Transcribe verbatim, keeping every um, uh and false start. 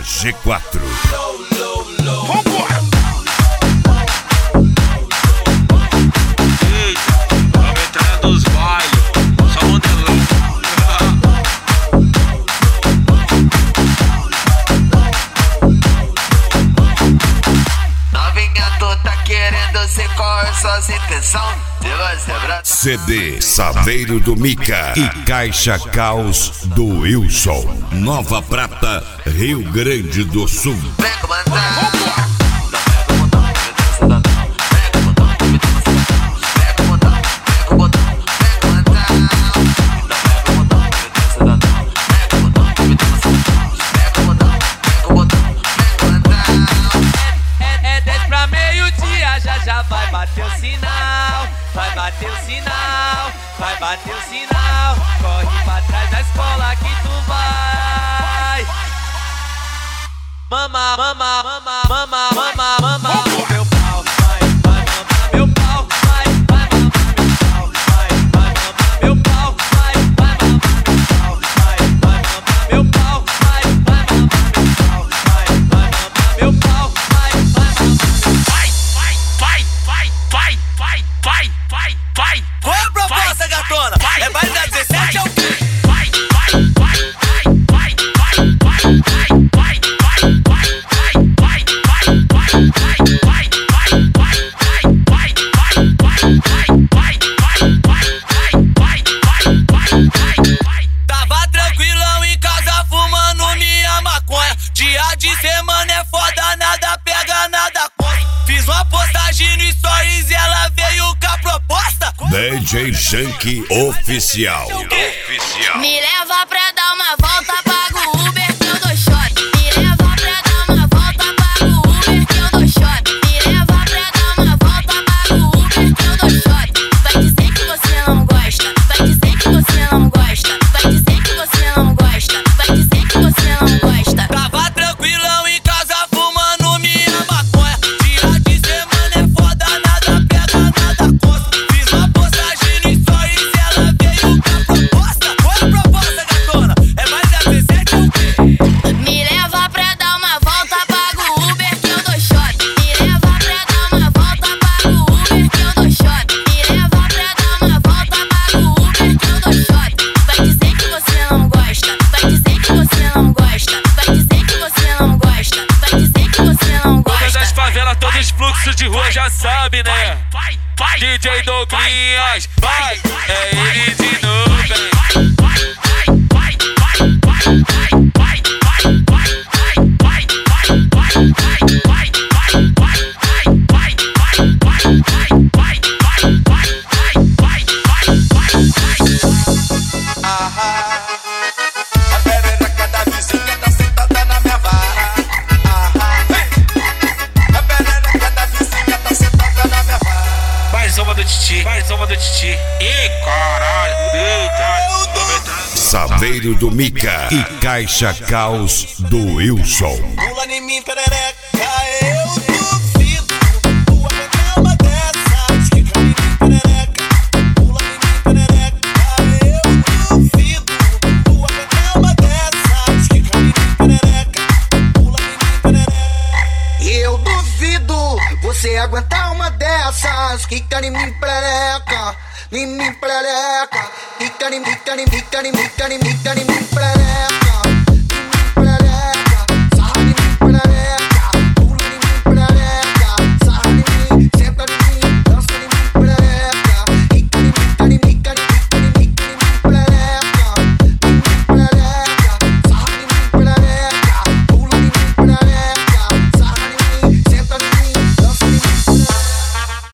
da G quatro. Vambora! C D Saveiro do Mica e Caixa Caos do Wilson. Nova Prata, Rio Grande do Sul. Vem comandar. Vai bater o sinal, vai bater o sinal, vai bater o sinal. Corre pra trás da escola que tu vai. Mama, mama, mama, mama, mama, mama o meu pau. Vai, vai mamar meu pau. Vai, vai mamar meu pau. Vai, vai mamar meu pau. Vai, vai mamar meu pau. Vai, vai mamar meu pau. Vai, vai mamar meu pau. Vai, vai Qual é a proposta, gatona? É baile da dezessete ou o quê? Vai, vai, vai, vai, vai, vai, vai, vai, vai, Tava tranquilão em casa fumando minha maconha. Dia de semana é foda, nada pega, nada corre. Fiz uma postagem no stories e ela veio com a proposta. D J Junk Oficial. Oficial. Me leva pra dar uma volta, pago o Uber que eu dou shot. Me leva pra dar uma volta, pago o Uber que eu dou shot. Me leva pra dar uma volta, pago o Uber que eu dou shot. Vai dizer que você não gosta, vai dizer que você não gosta, vai dizer que você não gosta, vai dizer que você não gosta. Tava tranquilão em casa fumando minha maconha. Dia de semana é foda, nada pega, nada costa. Fiz uma postagem no stories e ela veio com a proposta. Qual é a proposta, gatona? É mais da dezessete ou o quê? Me leva pra dar uma volta, pago o Uber que eu dou shot. Me leva pra dar uma volta, pago o Uber que eu dou shot. Me leva pra dar uma volta, pago o Uber que eu dou shot. Vai dizer que você não gosta, vai dizer que você não gosta, vai dizer que você não gosta, vai dizer que você não gosta. todas as favelas, todos os fluxos de rua já sabe, né? D J Douglinhas, vai, é ele de novo, velho. Mais uma do Titi, mais uma do Titi. Ih, caralho, eita. Saveiro do Mica e Caixa Caos do Wilson. Pula em mim, perereca, eu duvido. Tua é uma dessas que cai em mim, perereca. Pula em mim, perereca, eu duvido. Tua é uma dessas que cai em mim, perereca. Pula em mim, perereca. Eu duvido você aguentar uma dessas que cai em mim, perereca. Em mim, perereca. Fica em mim, fica em mim, fica em mim, fica em mim, fica em mim, perereca.